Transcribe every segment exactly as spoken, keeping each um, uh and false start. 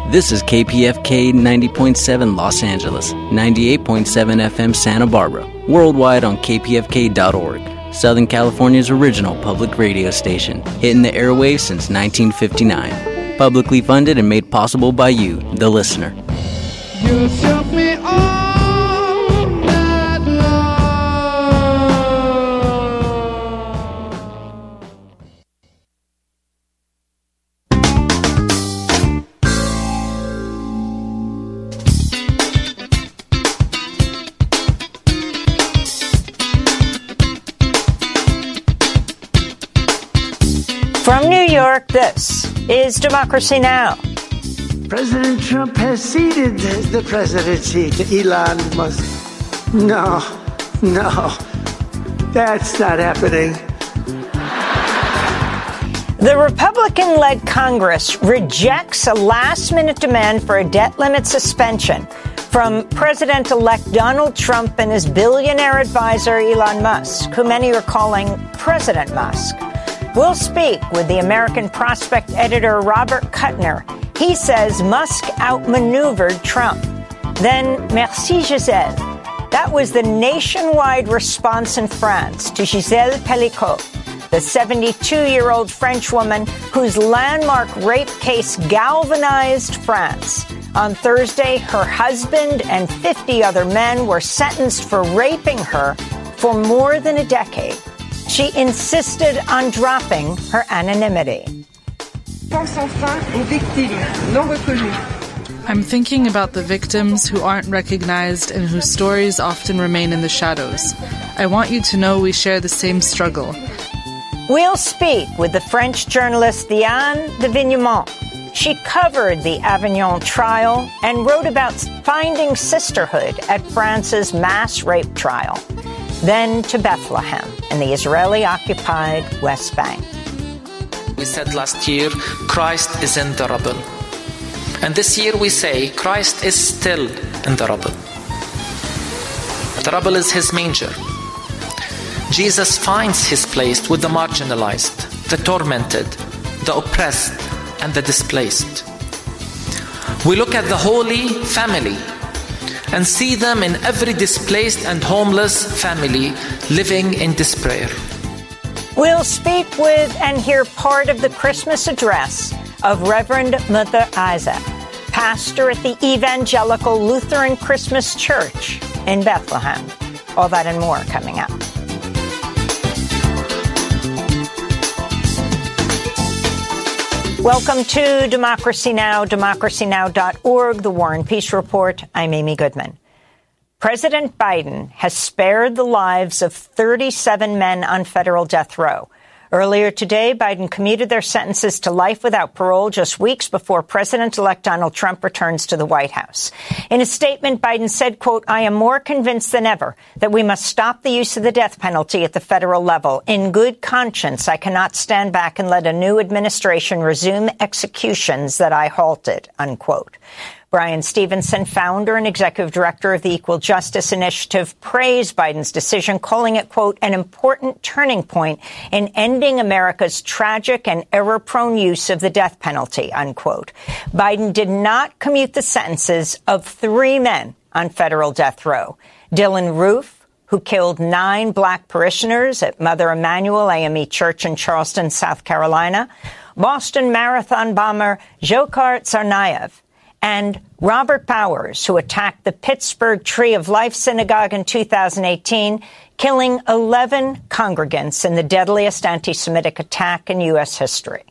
This is K P F K ninety point seven Los Angeles, ninety-eight point seven F M Santa Barbara, worldwide on K P F K dot org, Southern California's original public radio station, hitting the airwaves since nineteen fifty-nine. Publicly funded and made possible by you, the listener. You took me all night long. From New York, this is Democracy Now! President Trump has ceded the presidency to Elon Musk. No, no, that's not happening. The Republican-led Congress rejects a last-minute demand for a debt limit suspension from President-elect Donald Trump and his billionaire advisor Elon Musk, who many are calling President Musk. We'll speak with the American Prospect editor Robert Kuttner. He says Musk outmaneuvered Trump. Then, merci Gisèle. That was the nationwide response in France to Gisèle Pelicot, the seventy-two-year-old French woman whose landmark rape case galvanized France. On Thursday, her husband and fifty other men were sentenced for raping her for more than a decade. She insisted on dropping her anonymity. I'm thinking about the victims who aren't recognized and whose stories often remain in the shadows. I want you to know we share the same struggle. We'll speak with the French journalist Diane de Vignemont. She covered the Avignon trial and wrote about finding sisterhood at France's mass rape trial. Then to Bethlehem in the Israeli-occupied West Bank. We said last year, Christ is in the rubble. And this year we say, Christ is still in the rubble. The rubble is his manger. Jesus finds his place with the marginalized, the tormented, the oppressed, and the displaced. We look at the Holy Family and see them in every displaced and homeless family living in despair. We'll speak with and hear part of the Christmas address of Reverend Mother Isaac, pastor at the Evangelical Lutheran Christmas Church in Bethlehem. All that and more coming up. Welcome to Democracy Now!, democracy now dot org, the War and Peace Report. I'm Amy Goodman. President Biden has spared the lives of thirty-seven men on federal death row. Earlier today, Biden commuted their sentences to life without parole just weeks before President-elect Donald Trump returns to the White House. In a statement, Biden said, quote, I am more convinced than ever that we must stop the use of the death penalty at the federal level. In good conscience, I cannot stand back and let a new administration resume executions that I halted, unquote. Brian Stevenson, founder and executive director of the Equal Justice Initiative, praised Biden's decision, calling it, quote, an important turning point in ending America's tragic and error-prone use of the death penalty, unquote. Biden did not commute the sentences of three men on federal death row. Dylan Roof, who killed nine black parishioners at Mother Emanuel A M E Church in Charleston, South Carolina, Boston Marathon bomber Dzhokhar Tsarnaev, and Robert Bowers, who attacked the Pittsburgh Tree of Life Synagogue in two thousand eighteen, killing eleven congregants in the deadliest anti-Semitic attack in U S history.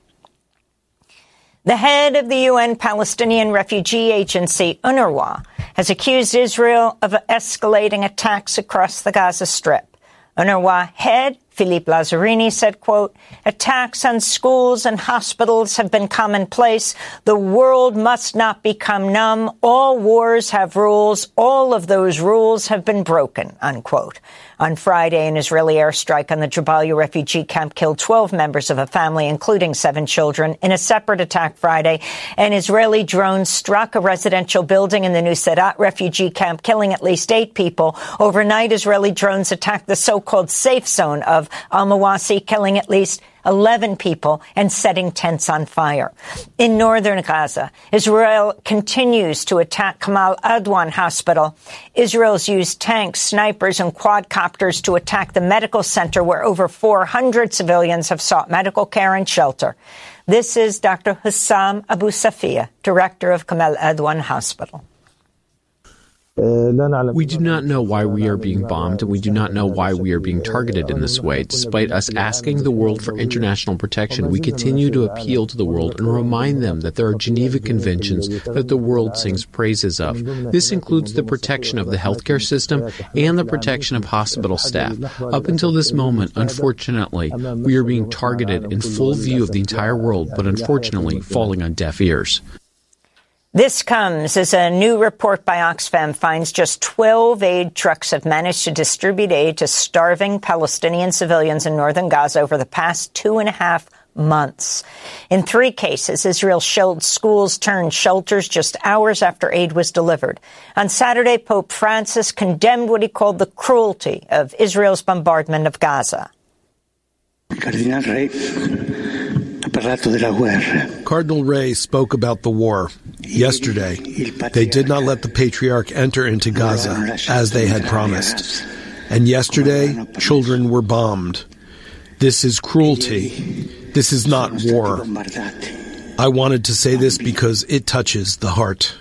The head of the U N Palestinian Refugee Agency, UNRWA, has accused Israel of escalating attacks across the Gaza Strip. UNRWA head Philippe Lazzarini said, quote, attacks on schools and hospitals have been commonplace. The world must not become numb. All wars have rules. All of those rules have been broken, unquote. On Friday, an Israeli airstrike on the Jabalia refugee camp killed twelve members of a family, including seven children. In a separate attack Friday, an Israeli drone struck a residential building in the Nuseirat refugee camp, killing at least eight people. Overnight, Israeli drones attacked the so-called safe zone of of al-Mawasi, killing at least eleven people and setting tents on fire. In northern Gaza, Israel continues to attack Kamal Adwan Hospital. Israel's used tanks, snipers, and quadcopters to attack the medical center where over four hundred civilians have sought medical care and shelter. This is Doctor Hussam Abu Safia, director of Kamal Adwan Hospital. We do not know why we are being bombed, and we do not know why we are being targeted in this way. Despite us asking the world for international protection, we continue to appeal to the world and remind them that there are Geneva Conventions that the world sings praises of. This includes the protection of the healthcare system and the protection of hospital staff. Up until this moment, unfortunately, we are being targeted in full view of the entire world, but unfortunately falling on deaf ears. This comes as a new report by Oxfam finds just twelve aid trucks have managed to distribute aid to starving Palestinian civilians in northern Gaza over the past two and a half months. In three cases, Israel shelled schools turned shelters just hours after aid was delivered. On Saturday, Pope Francis condemned what he called the cruelty of Israel's bombardment of Gaza. Cardinal Ray spoke about the war. Yesterday, they did not let the Patriarch enter into Gaza as they had promised. And yesterday, children were bombed. This is cruelty. This is not war. I wanted to say this because it touches the heart.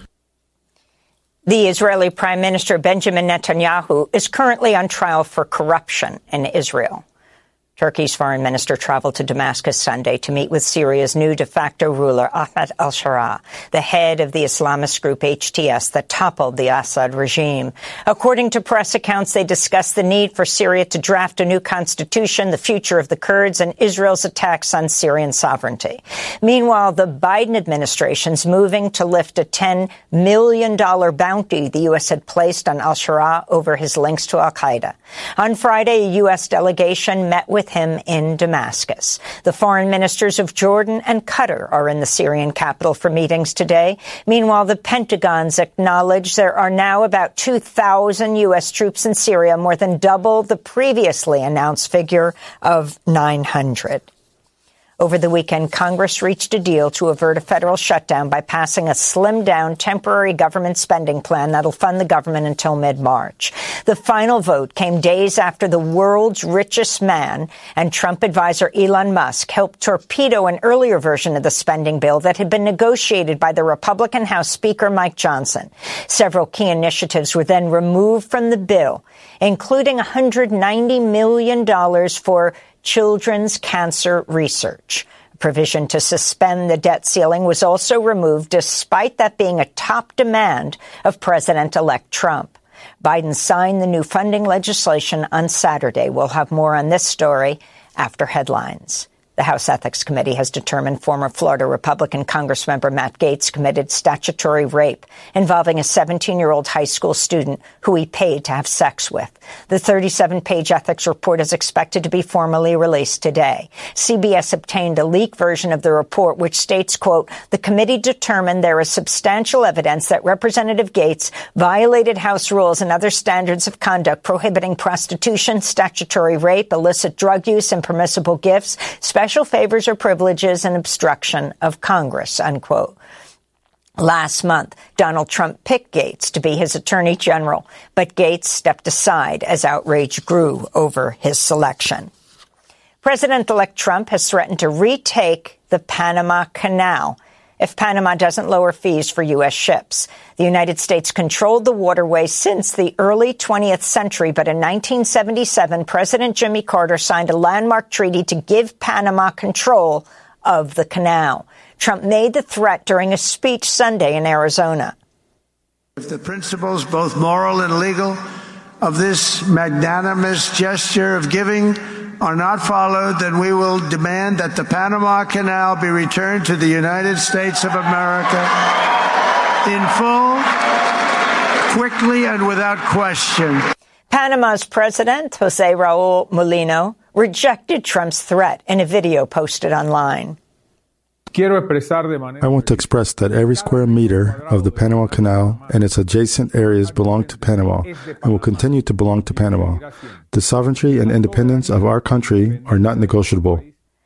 The Israeli Prime Minister Benjamin Netanyahu is currently on trial for corruption in Israel. Turkey's foreign minister traveled to Damascus Sunday to meet with Syria's new de facto ruler, Ahmed al-Sharaa, the head of the Islamist group H T S that toppled the Assad regime. According to press accounts, they discussed the need for Syria to draft a new constitution, the future of the Kurds, and Israel's attacks on Syrian sovereignty. Meanwhile, the Biden administration's moving to lift a ten million dollars bounty the U S had placed on al-Sharaa over his links to al-Qaeda. On Friday, a U S delegation met with him in Damascus. The foreign ministers of Jordan and Qatar are in the Syrian capital for meetings today. Meanwhile, the Pentagon's acknowledged there are now about two thousand U S troops in Syria, more than double the previously announced figure of nine hundred. Over the weekend, Congress reached a deal to avert a federal shutdown by passing a slimmed-down temporary government spending plan that'll fund the government until mid-March. The final vote came days after the world's richest man and Trump advisor Elon Musk helped torpedo an earlier version of the spending bill that had been negotiated by the Republican House Speaker Mike Johnson. Several key initiatives were then removed from the bill, including one hundred ninety million dollars for children's cancer research. A provision to suspend the debt ceiling was also removed, despite that being a top demand of President-elect Trump. Biden signed the new funding legislation on Saturday. We'll have more on this story after headlines. The House Ethics Committee has determined former Florida Republican Congressmember Matt Gaetz committed statutory rape involving a seventeen-year-old high school student who he paid to have sex with. The thirty-seven page ethics report is expected to be formally released today. C B S obtained a leaked version of the report, which states, quote, the committee determined there is substantial evidence that Representative Gaetz violated House rules and other standards of conduct prohibiting prostitution, statutory rape, illicit drug use, impermissible gifts, special Special favors or privileges and obstruction of Congress, unquote. Last month, Donald Trump picked Gaetz to be his attorney general, but Gaetz stepped aside as outrage grew over his selection. President-elect Trump has threatened to retake the Panama Canal if Panama doesn't lower fees for U S ships. The United States controlled the waterway since the early twentieth century, but in nineteen seventy-seven, President Jimmy Carter signed a landmark treaty to give Panama control of the canal. Trump made the threat during a speech Sunday in Arizona. If the principles, both moral and legal, of this magnanimous gesture of giving are not followed, then we will demand that the Panama Canal be returned to the United States of America in full, quickly, and without question. Panama's president, Jose Raul Mulino, rejected Trump's threat in a video posted online. I want to express that every square meter of the Panama Canal and its adjacent areas belong to Panama and will continue to belong to Panama. The sovereignty and independence of our country are not negotiable.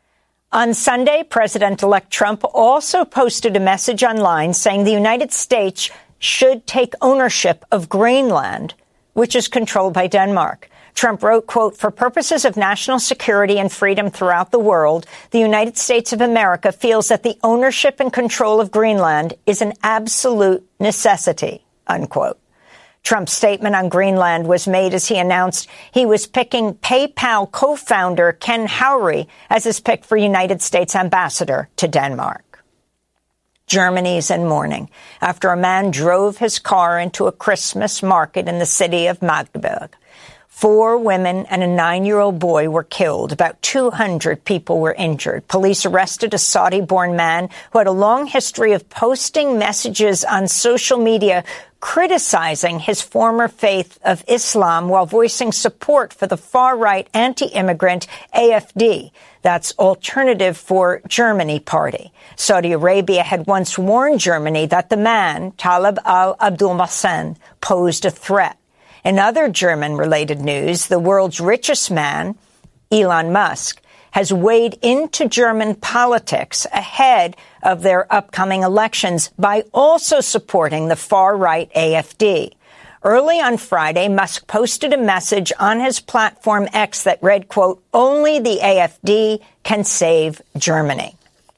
On Sunday, President-elect Trump also posted a message online saying the United States should take ownership of Greenland, which is controlled by Denmark. Trump wrote, quote, "For purposes of national security and freedom throughout the world, the United States of America feels that the ownership and control of Greenland is an absolute necessity," unquote. Trump's statement on Greenland was made as he announced he was picking PayPal co-founder Ken Howry as his pick for United States ambassador to Denmark. Germany's in mourning after a man drove his car into a Christmas market in the city of Magdeburg. Four women and a nine-year-old boy were killed. About two hundred people were injured. Police arrested a Saudi-born man who had a long history of posting messages on social media criticizing his former faith of Islam while voicing support for the far-right anti-immigrant A F D. That's Alternative for Germany Party. Saudi Arabia had once warned Germany that the man, Talib al-Abdul-Mahsen, posed a threat. In other German-related news, the world's richest man, Elon Musk, has weighed into German politics ahead of their upcoming elections by also supporting the far-right A F D. Early on Friday, Musk posted a message on his platform X that read, quote, "Only the A F D can save Germany."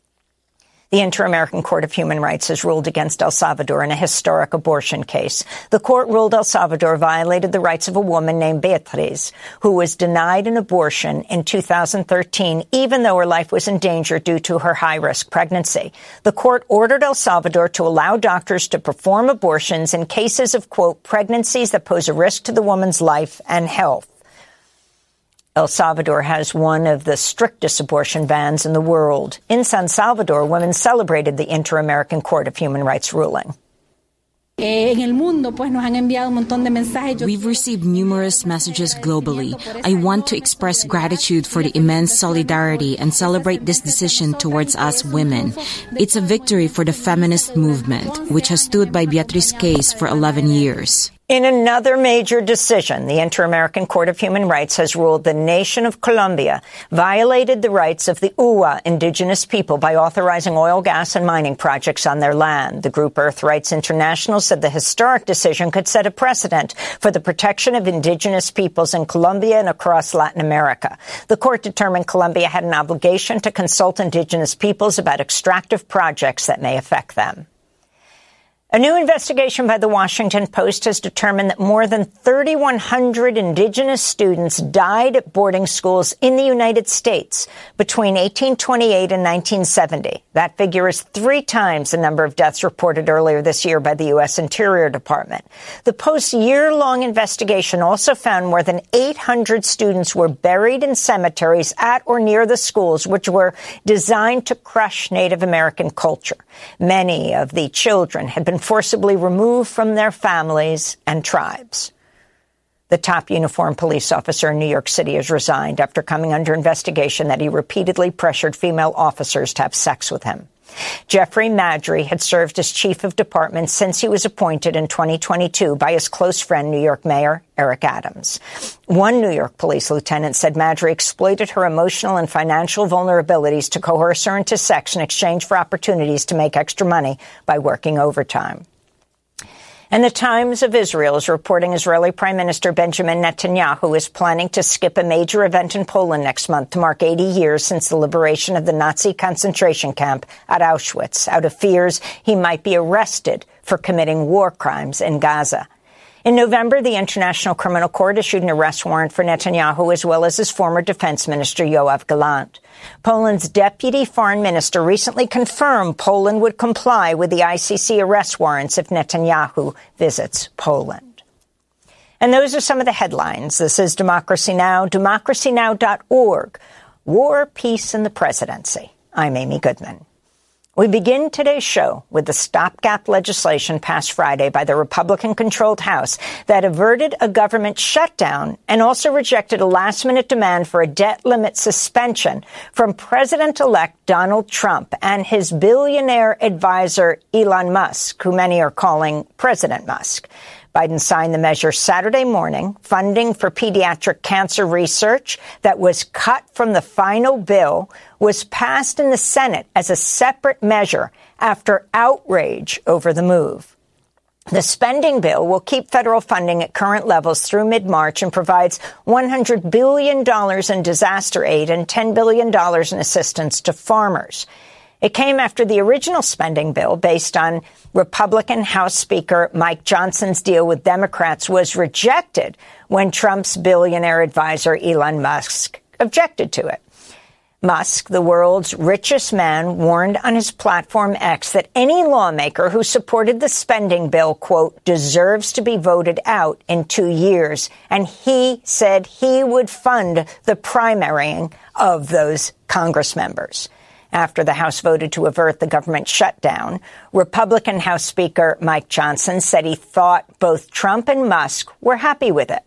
The Inter-American Court of Human Rights has ruled against El Salvador in a historic abortion case. The court ruled El Salvador violated the rights of a woman named Beatriz, who was denied an abortion in two thousand thirteen, even though her life was in danger due to her high-risk pregnancy. The court ordered El Salvador to allow doctors to perform abortions in cases of, quote, pregnancies that pose a risk to the woman's life and health. El Salvador has one of the strictest abortion bans in the world. In San Salvador, women celebrated the Inter-American Court of Human Rights ruling. We've received numerous messages globally. I want to express gratitude for the immense solidarity and celebrate this decision towards us women. It's a victory for the feminist movement, which has stood by Beatriz's case for eleven years. In another major decision, the Inter-American Court of Human Rights has ruled the nation of Colombia violated the rights of the U A indigenous people by authorizing oil, gas, and mining projects on their land. The group Earth Rights International said the historic decision could set a precedent for the protection of indigenous peoples in Colombia and across Latin America. The court determined Colombia had an obligation to consult indigenous peoples about extractive projects that may affect them. A new investigation by the Washington Post has determined that more than thirty-one hundred indigenous students died at boarding schools in the United States between eighteen twenty-eight and nineteen seventy. That figure is three times the number of deaths reported earlier this year by the U S Interior Department. The Post's year-long investigation also found more than eight hundred students were buried in cemeteries at or near the schools, which were designed to crush Native American culture. Many of the children had been forcibly removed from their families and tribes. The top uniformed police officer in New York City has resigned after coming under investigation that he repeatedly pressured female officers to have sex with him. Jeffrey Maddrey had served as chief of department since he was appointed in twenty twenty-two by his close friend, New York Mayor Eric Adams. One New York police lieutenant said Maddrey exploited her emotional and financial vulnerabilities to coerce her into sex in exchange for opportunities to make extra money by working overtime. And the Times of Israel is reporting Israeli Prime Minister Benjamin Netanyahu is planning to skip a major event in Poland next month to mark eighty years since the liberation of the Nazi concentration camp at Auschwitz, out of fears he might be arrested for committing war crimes in Gaza. In November, the International Criminal Court issued an arrest warrant for Netanyahu as well as his former defense minister, Yoav Gallant. Poland's deputy foreign minister recently confirmed Poland would comply with the I C C arrest warrants if Netanyahu visits Poland. And those are some of the headlines. This is Democracy Now!, democracy now dot org. War, Peace, and the Presidency. I'm Amy Goodman. We begin today's show with the stopgap legislation passed Friday by the Republican-controlled House that averted a government shutdown and also rejected a last-minute demand for a debt limit suspension from President-elect Donald Trump and his billionaire advisor Elon Musk, who many are calling President Musk. Biden signed the measure Saturday morning. Funding for pediatric cancer research that was cut from the final bill was passed in the Senate as a separate measure after outrage over the move. The spending bill will keep federal funding at current levels through mid-March and provides one hundred billion dollars in disaster aid and ten billion dollars in assistance to farmers. It came after the original spending bill, based on Republican House Speaker Mike Johnson's deal with Democrats, was rejected when Trump's billionaire advisor Elon Musk objected to it. Musk, the world's richest man, warned on his platform X that any lawmaker who supported the spending bill, quote, deserves to be voted out in two years. And he said he would fund the primarying of those Congress members. After the House voted to avert the government shutdown, Republican House Speaker Mike Johnson said he thought both Trump and Musk were happy with it.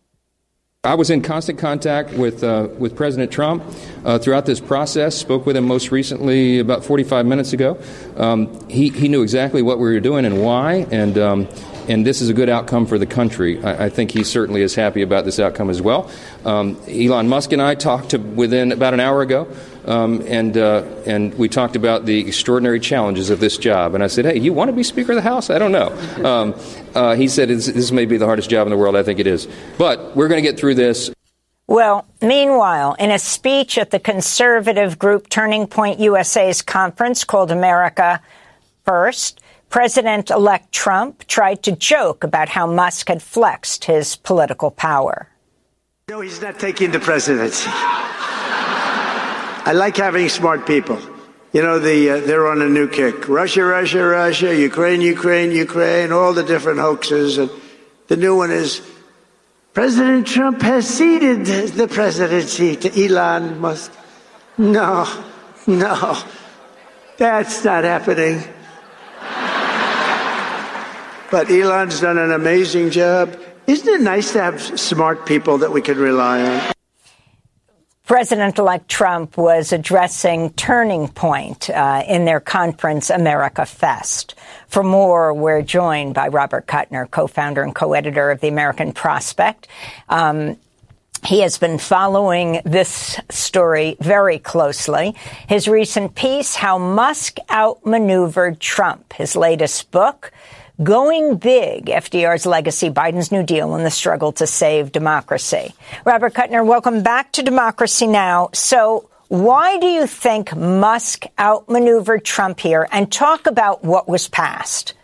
I was in constant contact with uh, with President Trump uh, throughout this process, spoke with him most recently about forty-five minutes ago. Um, he, he knew exactly what we were doing and why, and um, and this is a good outcome for the country. I, I think he certainly is happy about this outcome as well. Um, Elon Musk and I talked to within about an hour ago. Um, and uh, and we talked about the extraordinary challenges of this job. And I said, hey, you want to be Speaker of the House? I don't know. Um, uh, he said, this may be the hardest job in the world. I think it is. But we're going to get through this. Well, meanwhile, in a speech at the conservative group Turning Point U S A's conference called America First, President-elect Trump tried to joke about how Musk had flexed his political power. No, he's not taking the presidency. I like having smart people. You know, the uh, they're on a new kick. Russia, Russia, Russia, Ukraine, Ukraine, Ukraine, all the different hoaxes. And the new one is President Trump has ceded the presidency to Elon Musk. No, no, that's not happening. But Elon's done an amazing job. Isn't it nice to have smart people that we can rely on? President-elect Trump was addressing Turning Point uh, in their conference, America Fest. For more, we're joined by Robert Kuttner, co-founder and co-editor of the American Prospect. Um, he has been following this story very closely. His recent piece, How Musk Outmaneuvered Trump, his latest book, Going Big, F D R's Legacy, Biden's New Deal, and the Struggle to Save Democracy. Robert Kuttner, welcome back to Democracy Now! So why do you think Musk outmaneuvered Trump here? And talk about what was passed.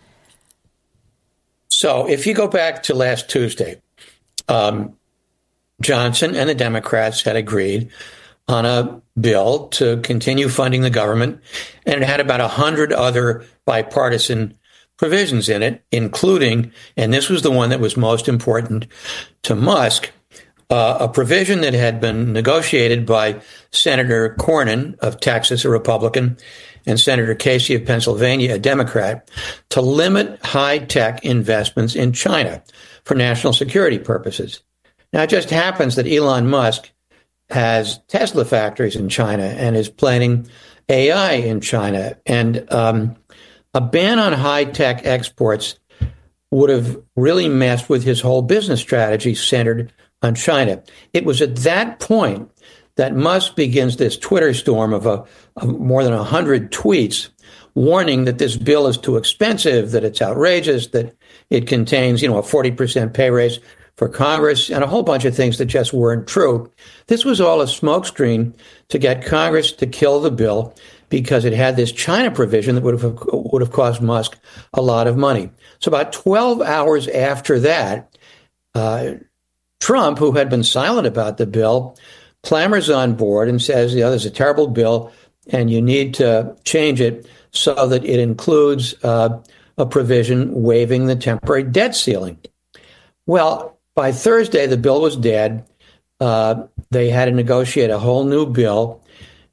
So if you go back to last Tuesday, um, Johnson and the Democrats had agreed on a bill to continue funding the government, and it had about a hundred other bipartisan provisions in it, including, and this was the one that was most important to Musk, uh, a provision that had been negotiated by Senator Cornyn of Texas, a Republican, and Senator Casey of Pennsylvania, a Democrat, to limit high-tech investments in China for national security purposes. Now, it just happens that Elon Musk has Tesla factories in China and is planning A I in China, and um, a ban on high-tech exports would have really messed with his whole business strategy centered on China. It was at that point that Musk begins this Twitter storm of, a, of more than one hundred tweets warning that this bill is too expensive, that it's outrageous, that it contains, you know, a forty percent pay raise for Congress, and a whole bunch of things that just weren't true. This was all a smokescreen to get Congress to kill the bill, because it had this China provision that would have would have cost Musk a lot of money. So about twelve hours after that, uh, Trump, who had been silent about the bill, clamors on board and says, you know, there's a terrible bill and you need to change it so that it includes uh, a provision waiving the temporary debt ceiling. Well, by Thursday, the bill was dead. Uh, they had to negotiate a whole new bill.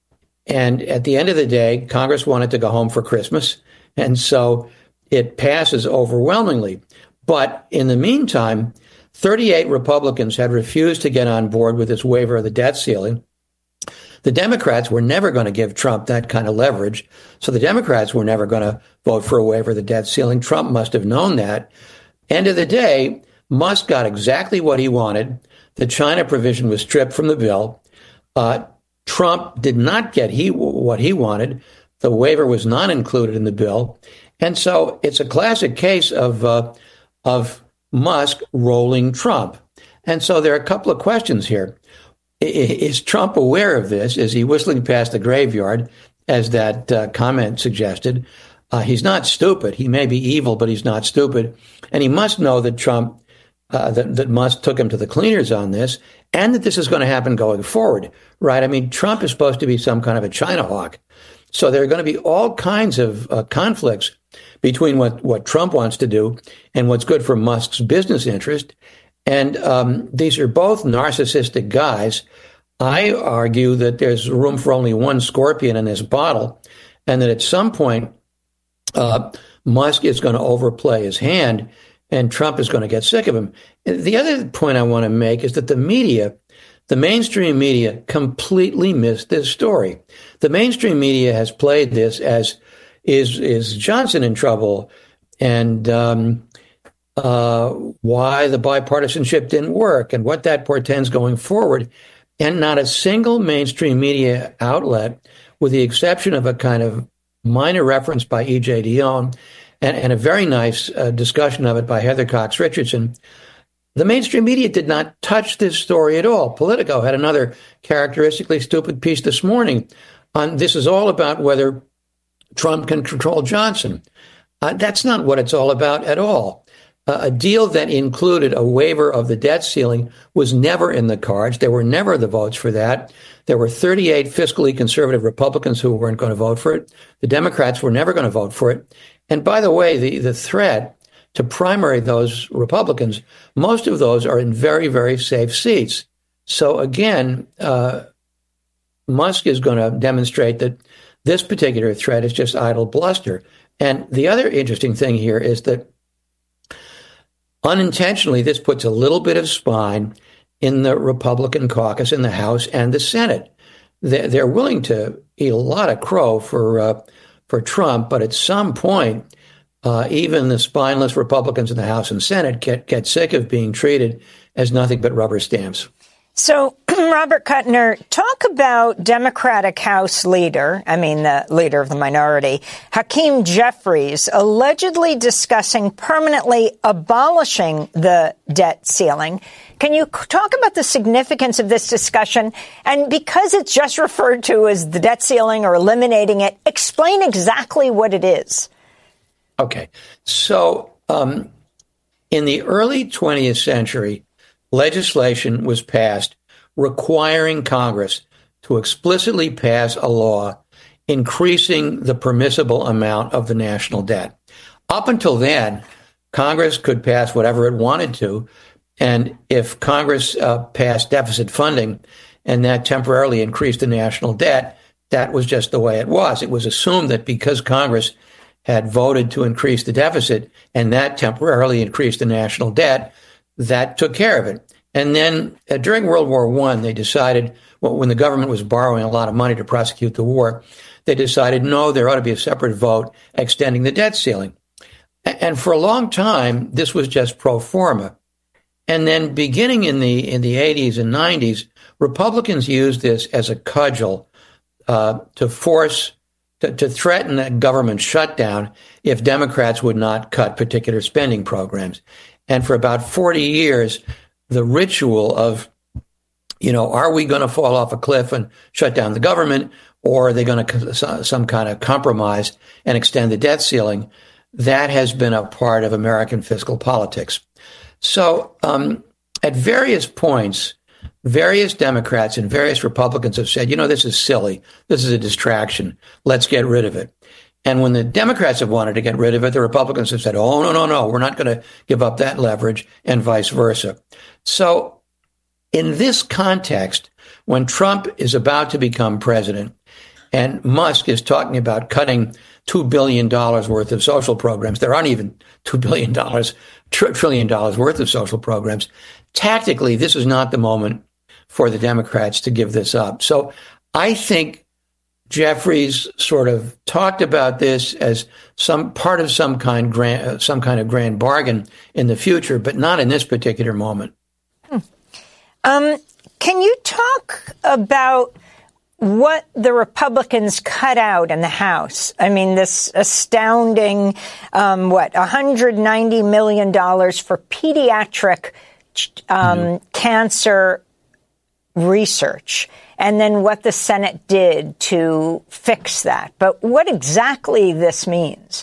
And at the end of the day, Congress wanted to go home for Christmas. And so it passes overwhelmingly. But in the meantime, thirty-eight Republicans had refused to get on board with this waiver of the debt ceiling. The Democrats were never going to give Trump that kind of leverage. So the Democrats were never going to vote for a waiver of the debt ceiling. Trump must have known that. End of the day, Musk got exactly what he wanted. The China provision was stripped from the bill. Uh, Trump did not get he what he wanted. The waiver was not included in the bill. And so it's a classic case of uh, of Musk rolling Trump. And so there are a couple of questions here. Is Trump aware of this? Is he whistling past the graveyard, as that uh, comment suggested? Uh, he's not stupid. He may be evil, but he's not stupid. And he must know that Trump, uh, that, that Musk took him to the cleaners on this, and that this is going to happen going forward, right? I mean, Trump is supposed to be some kind of a China hawk. So there are going to be all kinds of uh, conflicts between what, what Trump wants to do and what's good for Musk's business interest. And um, these are both narcissistic guys. I argue that there's room for only one scorpion in this bottle, and that at some point, uh, Musk is going to overplay his hand, and Trump is going to get sick of him. The other point I want to make is that the media, the mainstream media, completely missed this story. The mainstream media has played this as, is, is Johnson in trouble? And um Uh, why the bipartisanship didn't work and what that portends going forward. And not a single mainstream media outlet, with the exception of a kind of minor reference by E J Dionne and, and a very nice uh, discussion of it by Heather Cox Richardson, the mainstream media did not touch this story at all. Politico had another characteristically stupid piece this morning on this is all about whether Trump can control Johnson. Uh, that's not what it's all about at all. Uh, a deal that included a waiver of the debt ceiling was never in the cards. There were never the votes for that. There were thirty-eight fiscally conservative Republicans who weren't going to vote for it. The Democrats were never going to vote for it. And by the way, the, the threat to primary those Republicans, most of those are in very, very safe seats. So again, uh, Musk is going to demonstrate that this particular threat is just idle bluster. And the other interesting thing here is that unintentionally, this puts a little bit of spine in the Republican caucus in the House and the Senate. They're, they're willing to eat a lot of crow for uh, for Trump, but at some point, uh, even the spineless Republicans in the House and Senate get, get sick of being treated as nothing but rubber stamps. So, Robert Kuttner, talk about Democratic House leader, I mean the leader of the minority, Hakeem Jeffries, allegedly discussing permanently abolishing the debt ceiling. Can you talk about the significance of this discussion? And because it's just referred to as the debt ceiling or eliminating it, explain exactly what it is. Okay. So, um, in the early twentieth century, legislation was passed requiring Congress to explicitly pass a law increasing the permissible amount of the national debt. Up until then, Congress could pass whatever it wanted to. And if Congress uh, passed deficit funding and that temporarily increased the national debt, that was just the way it was. It was assumed that because Congress had voted to increase the deficit and that temporarily increased the national debt, that took care of it. And then uh, during World War One, they decided, well, when the government was borrowing a lot of money to prosecute the war, they decided, no, there ought to be a separate vote extending the debt ceiling. And for a long time, this was just pro forma. And then beginning in the in the eighties and nineties, Republicans used this as a cudgel uh, to force, to, to threaten a government shutdown if Democrats would not cut particular spending programs. And for about forty years, the ritual of, you know, are we going to fall off a cliff and shut down the government, or are they going to some kind of compromise and extend the debt ceiling? That has been a part of American fiscal politics. So um, at various points, various Democrats and various Republicans have said, you know, this is silly. This is a distraction. Let's get rid of it. And when the Democrats have wanted to get rid of it, the Republicans have said, oh, no, no, no, we're not going to give up that leverage, and vice versa. So in this context, when Trump is about to become president, And Musk is talking about cutting two billion dollars worth of social programs. There aren't even two billion dollars, tr- trillion dollars worth of social programs. Tactically, this is not the moment for the Democrats to give this up. So I think Jeffries sort of talked about this as some part of some kind, grand, some kind of grand bargain in the future, but not in this particular moment. Hmm. Um, can you talk about what the Republicans cut out in the House? I mean, this astounding, um, what, one hundred ninety million dollars for pediatric um, mm-hmm. cancer research, and then what the Senate did to fix that. But what exactly this means?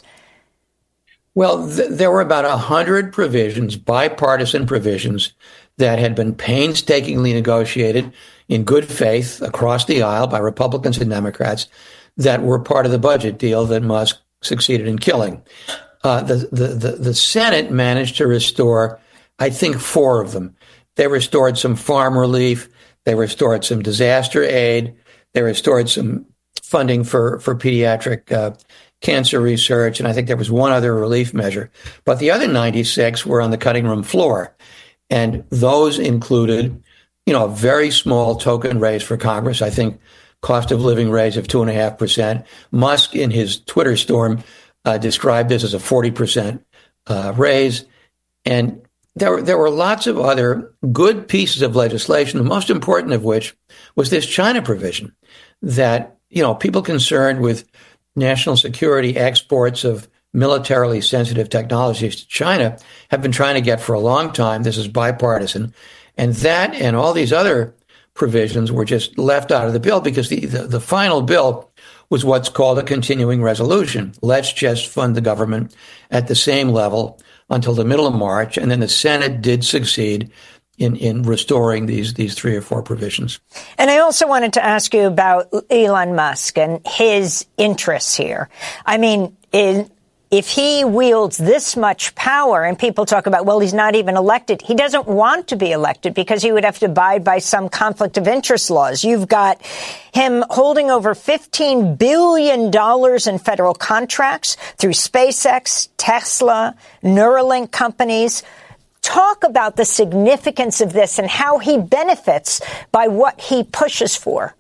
Well, th- there were about one hundred provisions, bipartisan provisions, that had been painstakingly negotiated in good faith across the aisle by Republicans and Democrats that were part of the budget deal that Musk succeeded in killing. Uh, the, the, the, the Senate managed to restore, I think, four of them. They restored some farm relief. They restored some disaster aid. They restored some funding for, for pediatric uh, cancer research. And I think there was one other relief measure. But the other ninety-six were on the cutting room floor. And those included, you know, a very small token raise for Congress. I think cost of living raise of two and a half percent. Musk, in his Twitter storm, uh, described this as a forty percent uh, raise. And there, there were lots of other good pieces of legislation, the most important of which was this China provision that, you know, people concerned with national security exports of militarily sensitive technologies to China have been trying to get for a long time. This is bipartisan. And that and all these other provisions were just left out of the bill because the, the, the final bill was what's called a continuing resolution. Let's just fund the government at the same level until the middle of March. And then the Senate did succeed in, in restoring these, these three or four provisions. And I also wanted to ask you about Elon Musk and his interests here. I mean, in If he wields this much power and people talk about, well, he's not even elected, he doesn't want to be elected because he would have to abide by some conflict of interest laws. You've got him holding over fifteen billion dollars in federal contracts through SpaceX, Tesla, Neuralink companies. Talk about the significance of this and how he benefits by what he pushes for.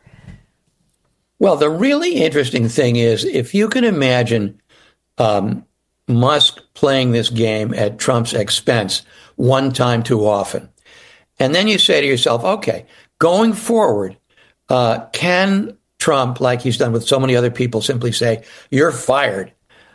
Well, the really interesting thing is, if you can imagine Um, Musk playing this game at Trump's expense one time too often. And then you say to yourself, okay, going forward, uh, can Trump, like he's done with so many other people, simply say, you're fired?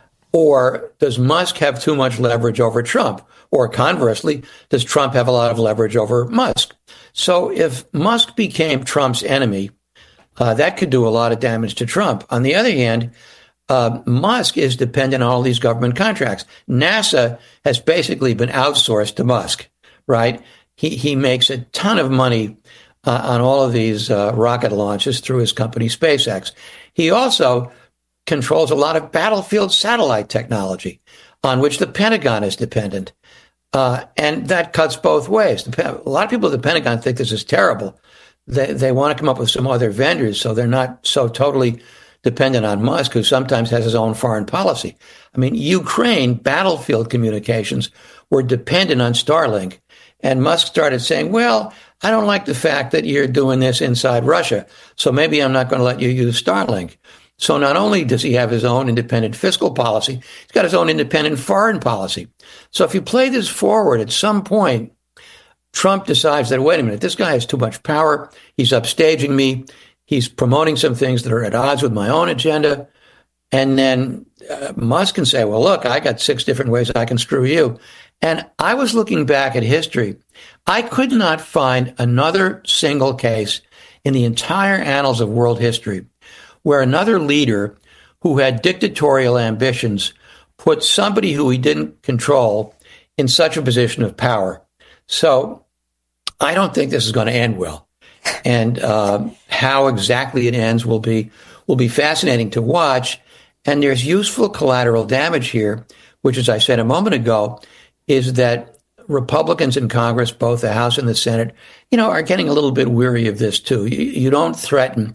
Or does Musk have too much leverage over Trump? Or conversely, does Trump have a lot of leverage over Musk? So if Musk became Trump's enemy, uh, that could do a lot of damage to Trump. On the other hand, Uh, Musk is dependent on all these government contracts. NASA has basically been outsourced to Musk, right? He he makes a ton of money uh, on all of these uh, rocket launches through his company SpaceX. He also controls a lot of battlefield satellite technology on which the Pentagon is dependent. Uh, and that cuts both ways. A lot of people at the Pentagon think this is terrible. They, they want to come up with some other vendors so they're not so totally dependent on Musk, who sometimes has his own foreign policy. I mean, Ukraine battlefield communications were dependent on Starlink. And Musk started saying, well, I don't like the fact that you're doing this inside Russia, so maybe I'm not going to let you use Starlink. So not only does he have his own independent fiscal policy, he's got his own independent foreign policy. So if you play this forward, at some point, Trump decides that, wait a minute, this guy has too much power. He's upstaging me. He's promoting some things that are at odds with my own agenda. And then uh, Musk can say, well, look, I got six different ways I can screw you. And I was looking back at history. I could not find another single case in the entire annals of world history where another leader who had dictatorial ambitions put somebody who he didn't control in such a position of power. So I don't think this is going to end well. And uh, how exactly it ends will be will be fascinating to watch. And there's useful collateral damage here, which, as I said a moment ago, is that Republicans in Congress, both the House and the Senate, you know, are getting a little bit weary of this, too. You, you don't threaten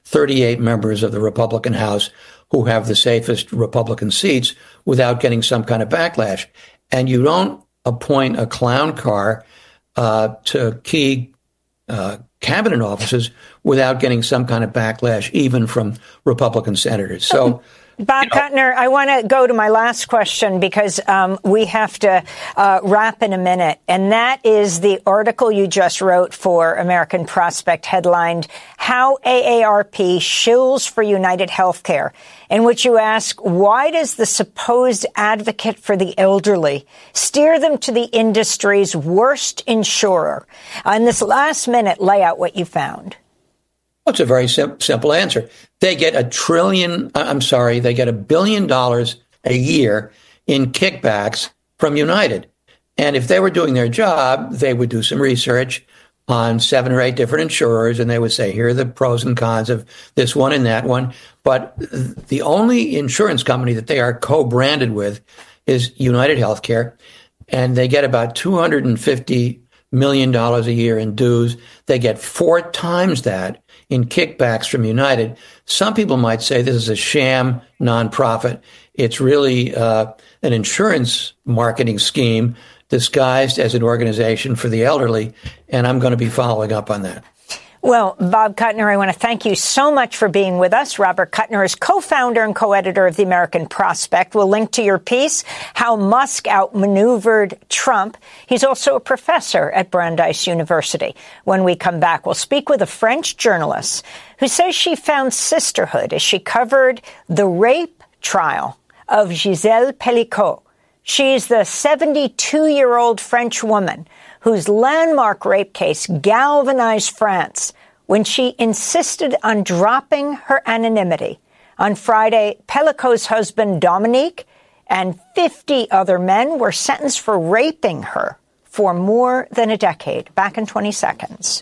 thirty-eight members of the Republican House who have the safest Republican seats without getting some kind of backlash. And you don't appoint a clown car uh, to key uh, cabinet offices without getting some kind of backlash, even from Republican senators. So, Bob Kuttner, I want to go to my last question because um, we have to uh, wrap in a minute. And that is the article you just wrote for American Prospect headlined, How A A R P Shills for United Healthcare, in which you ask, why does the supposed advocate for the elderly steer them to the industry's worst insurer? In this last minute, lay out what you found. Well, it's a very sim- simple answer. They get a trillion, I'm sorry, they get a billion dollars a year in kickbacks from United. And if they were doing their job, they would do some research on seven or eight different insurers, and they would say, here are the pros and cons of this one and that one. But the only insurance company that they are co-branded with is United Healthcare, and they get about two hundred fifty million dollars a year in dues. They get four times that in kickbacks from United. Some people might say this is a sham nonprofit. It's really uh, an insurance marketing scheme disguised as an organization for the elderly, and I'm going to be following up on that. Well, Bob Kuttner, I want to thank you so much for being with us. Robert Kuttner is co-founder and co-editor of the American Prospect. We'll link to your piece, How Musk Outmaneuvered Trump. He's also a professor at Brandeis University. When we come back, we'll speak with a French journalist who says she found sisterhood as she covered the rape trial of Gisèle Pelicot. She's the seventy-two-year-old French woman whose landmark rape case galvanized France when she insisted on dropping her anonymity. On Friday, Pelicot's husband, Dominique, and fifty other men were sentenced for raping her for more than a decade. Back in twenty seconds.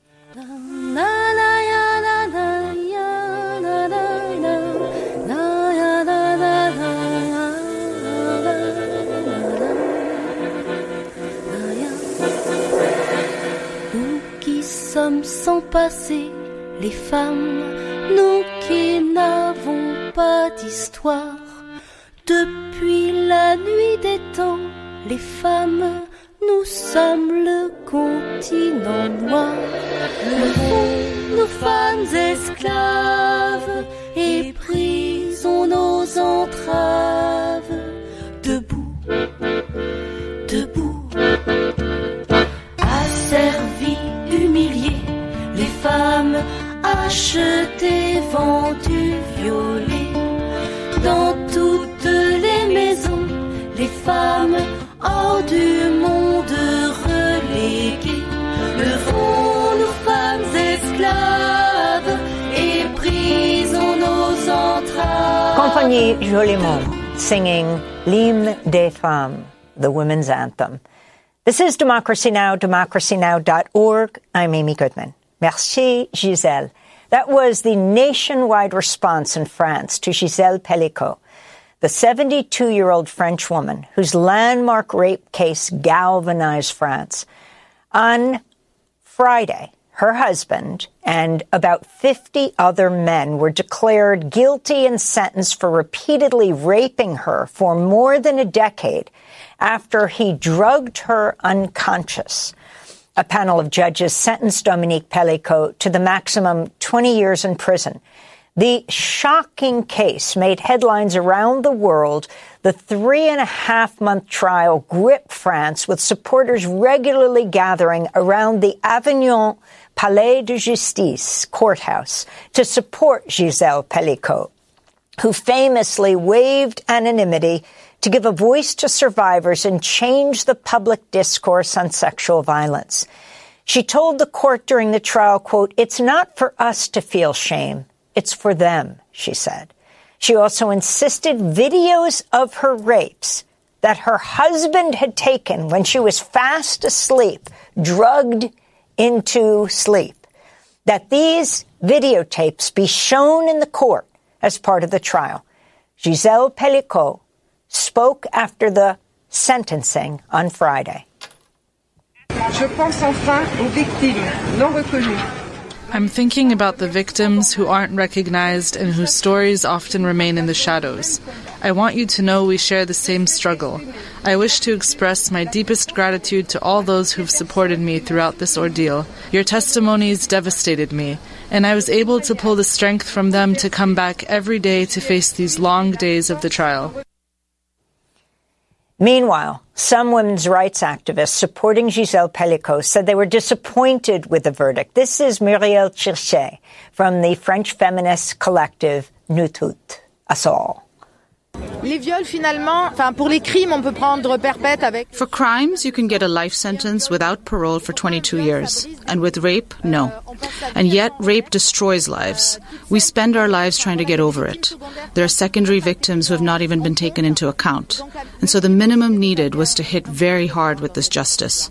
Sommes sans passé, les femmes, nous qui n'avons pas d'histoire. Depuis la nuit des temps, les femmes, nous sommes le continent noir. Le fond, nos femmes esclaves, et brisons nos entraves. Debout, debout, asservis, humiliées, les femmes achetées, vendues, violées. Dans toutes les maisons, les femmes hors du monde reléguées. Levons nos femmes esclaves et brisons nos entraves. Compagnie Joliment singing L'Hymne des Femmes, the women's anthem. This is Democracy Now!, democracy now dot org. I'm Amy Goodman. Merci, Gisèle. That was the nationwide response in France to Gisèle Pelicot, the seventy-two-year-old French woman whose landmark rape case galvanized France. On Friday, her husband and about fifty other men were declared guilty and sentenced for repeatedly raping her for more than a decade after he drugged her unconscious. A panel of judges sentenced Dominique Pelicot to the maximum twenty years in prison. The shocking case made headlines around the world. The three-and-a-half-month trial gripped France, with supporters regularly gathering around the Avignon Palais de Justice courthouse to support Gisèle Pelicot, who famously waived anonymity to give a voice to survivors and change the public discourse on sexual violence. She told the court during the trial, quote, "It's not for us to feel shame. It's for them," she said. She also insisted videos of her rapes that her husband had taken when she was fast asleep, drugged into sleep, that these videotapes be shown in the court as part of the trial. Gisèle Pelicot spoke after the sentencing on Friday. Je pense enfin aux victimes non reconnues. I'm thinking about the victims who aren't recognized and whose stories often remain in the shadows. I want you to know we share the same struggle. I wish to express my deepest gratitude to all those who've supported me throughout this ordeal. Your testimonies devastated me, and I was able to pull the strength from them to come back every day to face these long days of the trial. Meanwhile, some women's rights activists supporting Gisèle Pelicot said they were disappointed with the verdict. This is Muriel Tirchet from the French feminist collective Nous Toutes, Us All. Les viols, finalement, enfin, pour les crimes, on peut prendre perpète avec... For crimes, you can get a life sentence without parole for twenty-two years. And with rape, no. And yet, rape destroys lives. We spend our lives trying to get over it. There are secondary victims who have not even been taken into account. And so the minimum needed was to hit very hard with this justice.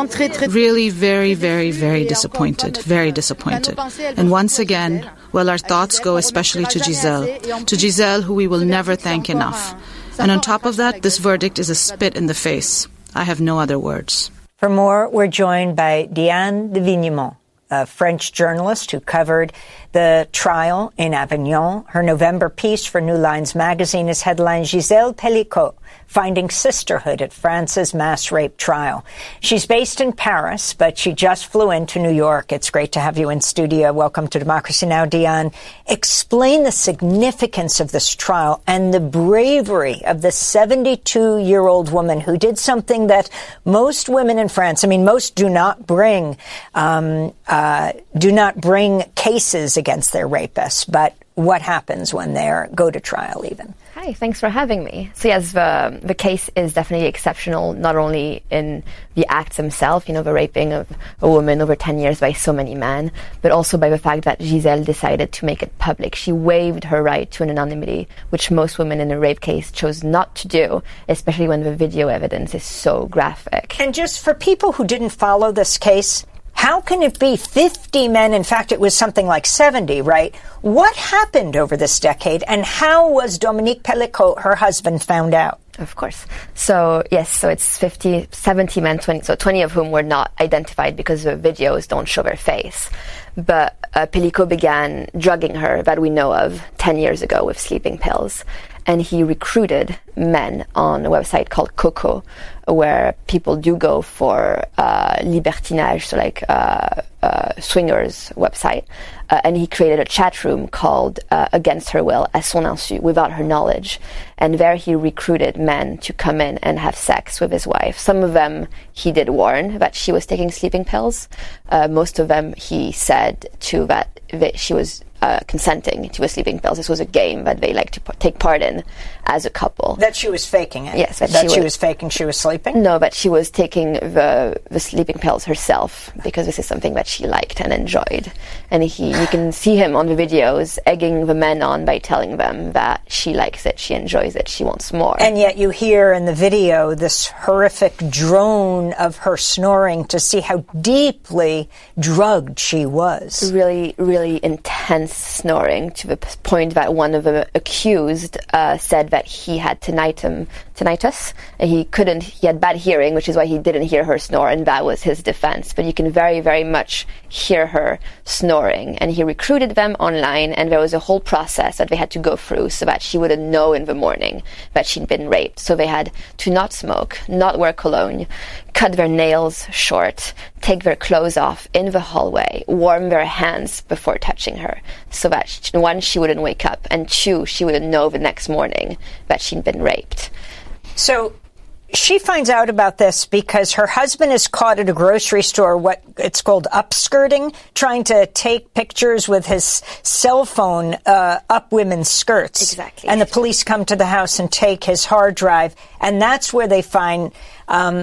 Really very, very, very disappointed. Very disappointed. And once again, well, our thoughts go especially to Gisèle. To Gisèle, who we will never thank enough. And on top of that, this verdict is a spit in the face. I have no other words. For more, we're joined by Diane de Vignemont, a French journalist who covered the trial in Avignon. Her November piece for New Lines magazine is headlined Gisèle Pelicot, Finding Sisterhood at France's Mass Rape Trial. She's based in Paris, but she just flew into New York. It's great to have you in studio. Welcome to Democracy Now!, Diane. Explain the significance of this trial and the bravery of the seventy-two-year-old woman who did something that most women in France, I mean, most do not bring, um, uh, do not bring cases against their rapists, but what happens when they go to trial even? Hi, thanks for having me. So yes, the, the case is definitely exceptional, not only in the acts themselves, you know, the raping of a woman over ten years by so many men, but also by the fact that Gisèle decided to make it public. She waived her right to an anonymity, which most women in a rape case chose not to do, especially when the video evidence is so graphic. And just for people who didn't follow this case, how can it be fifty men? In fact, it was something like seventy, right? What happened over this decade, and how was Dominique Pelicot, her husband, found out? Of course. So, yes, so it's fifty, seventy men, twenty, so twenty of whom were not identified because the videos don't show their face. But uh, Pelicot began drugging her, that we know of, ten years ago with sleeping pills. And he recruited men on a website called Coco, where people do go for uh, libertinage, so like uh, uh, swingers website. Uh, and he created a chat room called uh, Against Her Will, à son insu, without her knowledge. And there he recruited men to come in and have sex with his wife. Some of them he did warn that she was taking sleeping pills. Uh, most of them he said to that, that she was uh, consenting to the sleeping pills. This was a game that they like to p- take part in as a couple. That she was faking it? Yes. That, that she, was, she was faking she was sleeping? No, but she was taking the, the sleeping pills herself because this is something that she liked and enjoyed. And he, you can see him on the videos egging the men on by telling them that she likes it, she enjoys it, she wants more. And yet you hear in the video this horrific drone of her snoring to see how deeply drugged she was. Really, really intense snoring, to the point that one of the accused uh, said that he had tinnitum, tinnitus, and he couldn't, he had bad hearing, which is why he didn't hear her snore, and that was his defense. But you can very, very much hear her snoring. And he recruited them online, and there was a whole process that they had to go through so that she wouldn't know in the morning that she'd been raped. So they had to not smoke, not wear cologne, cut their nails short, take their clothes off in the hallway, warm their hands before touching her, so that, she, one, she wouldn't wake up, and two, she wouldn't know the next morning that she'd been raped. So she finds out about this because her husband is caught at a grocery store, what it's called upskirting, trying to take pictures with his cell phone uh, up women's skirts. Exactly. And the police come to the house and take his hard drive, and that's where they find um,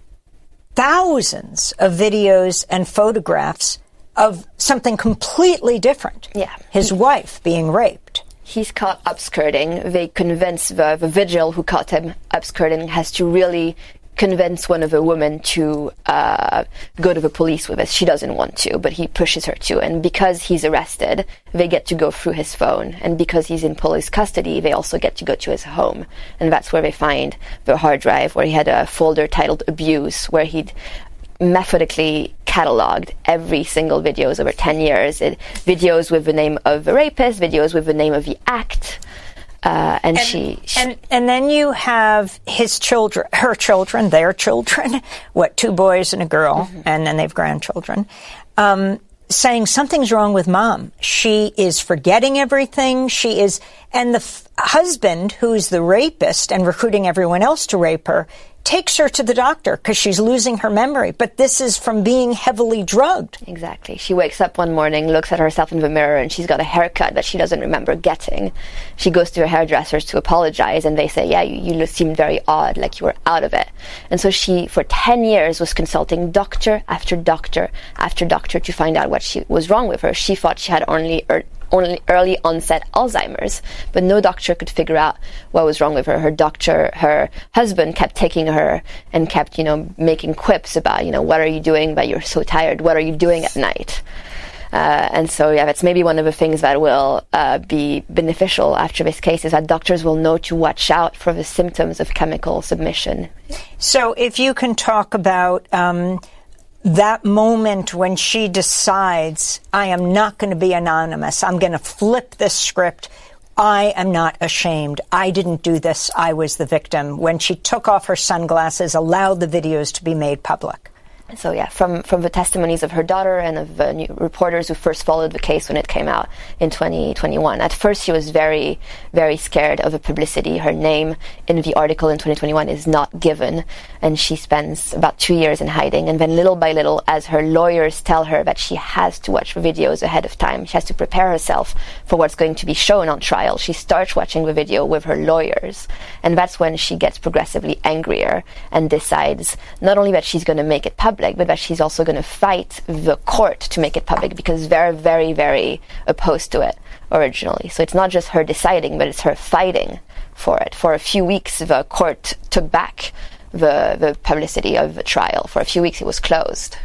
thousands of videos and photographs of something completely different. Yeah. His wife being raped. He's caught upskirting. They convince the, the vigil who caught him upskirting has to really convince one of the women to uh, go to the police with us. She doesn't want to, but he pushes her to. And because he's arrested, they get to go through his phone. And because he's in police custody, they also get to go to his home. And that's where they find the hard drive, where he had a folder titled Abuse, where he'd methodically cataloged every single videos over ten years. It, videos with the name of the rapist, videos with the name of the act. Uh, and, and she, she and and then you have his children, her children, their children, what, two boys and a girl, mm-hmm. and then they have grandchildren, um, saying something's wrong with mom. She is forgetting everything. She is, and the f- husband, who's the rapist and recruiting everyone else to rape her, takes her to the doctor because she's losing her memory. But this is from being heavily drugged. Exactly. She wakes up one morning, looks at herself in the mirror, and she's got a haircut that she doesn't remember getting. She goes to her hairdressers to apologize, and they say, yeah, you, you seem very odd, like you were out of it. And so she, for ten years, was consulting doctor after doctor after doctor to find out what she was wrong with her. She thought she had only er- only early onset Alzheimer's, but no doctor could figure out what was wrong with her. Her doctor, her husband kept taking her and kept, you know, making quips about, you know, what are you doing that you're so tired? What are you doing at night? Uh, and so, yeah, that's maybe one of the things that will uh, be beneficial after this case, is that doctors will know to watch out for the symptoms of chemical submission. So if you can talk about um, that moment when she decides, I am not going to be anonymous. I'm going to flip this script. I am not ashamed. I didn't do this. I was the victim. When she took off her sunglasses, allowed the videos to be made public. So, yeah, from, from the testimonies of her daughter and of uh, new reporters who first followed the case when it came out in twenty twenty-one. At first, she was very, very scared of the publicity. Her name in the article in twenty twenty-one is not given, and she spends about two years in hiding. And then little by little, as her lawyers tell her that she has to watch the videos ahead of time, she has to prepare herself for what's going to be shown on trial, she starts watching the video with her lawyers. And that's when she gets progressively angrier and decides not only that she's going to make it public, but that she's also going to fight the court to make it public, because they're very, very opposed to it originally. So it's not just her deciding, but it's her fighting for it. For a few weeks, the court took back the, the publicity of the trial. For a few weeks, it was closed.